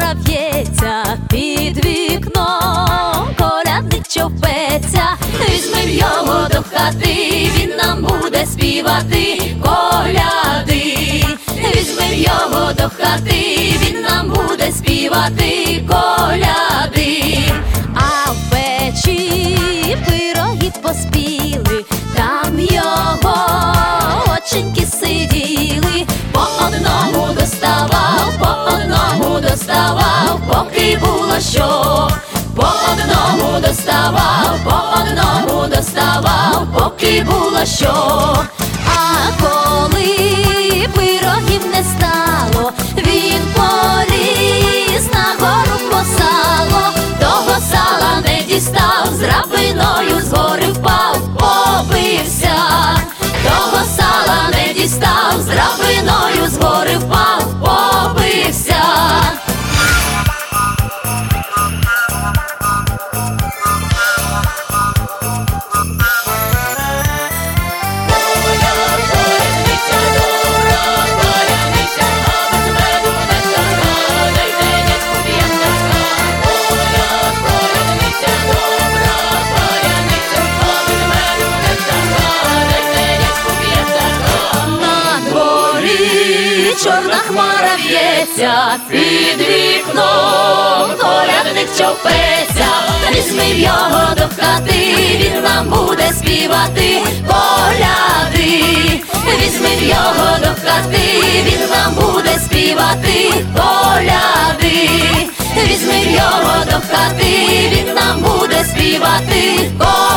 хмара в'ється під вікном, колядник човпеться, візьмем його до хати, він нам буде співати коляди. Візьмем його до хати, він нам буде співати коляди. А в печі пироги поспіли, там його оченьки сиділи. По одному доставав, поки було що. По одному доставав, поки було що. А коли пирогів не стало, він поліз на гору по сало. Того сала не дістав, з драбиною з гори впав, побився. Того сала не дістав, з драбиною з гори впав, побився. Чорна хмара в'ється під вікном, колядник човпеться, візьмем його до хати, він нам буде співати коляди. Візьмем його до хати, він нам буде співати коляди. Візьмем його до хати, він нам буде співати коляди.